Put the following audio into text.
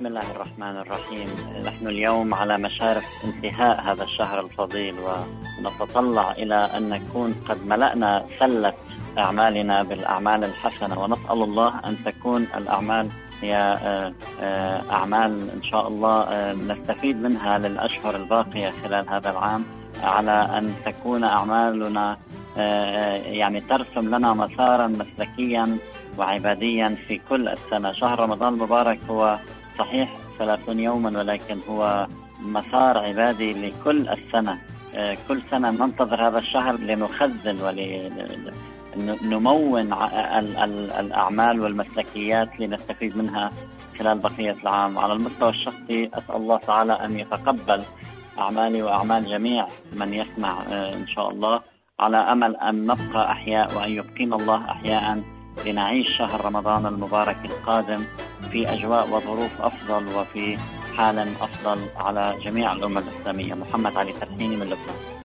بسم الله الرحمن الرحيم. نحن اليوم على مشارف انتهاء هذا الشهر الفضيل، ونتطلع إلى أن نكون قد ملأنا سلة أعمالنا بالأعمال الحسنة، ونسأل الله أن تكون الأعمال هي أعمال إن شاء الله نستفيد منها للأشهر الباقية خلال هذا العام، على أن تكون أعمالنا يعني ترسم لنا مسارا مسلكيا وعباديا في كل السنة. شهر رمضان المبارك هو صحيح 30 يوما، ولكن هو مسار عبادي لكل السنة. كل سنة ننتظر هذا الشهر لنخزن ونمون الأعمال والمسلكيات لنستفيد منها خلال بقية العام. على المستوى الشخصي أسأل الله تعالى أن يتقبل أعمالي وأعمال جميع من يسمع إن شاء الله، على أمل أن نبقى أحياء وأن يبقينا الله أحياء لنعيش شهر رمضان المبارك القادم في أجواء وظروف أفضل وفي حال أفضل على جميع الأمة الإسلامية. محمد علي فرحيني من لبنان.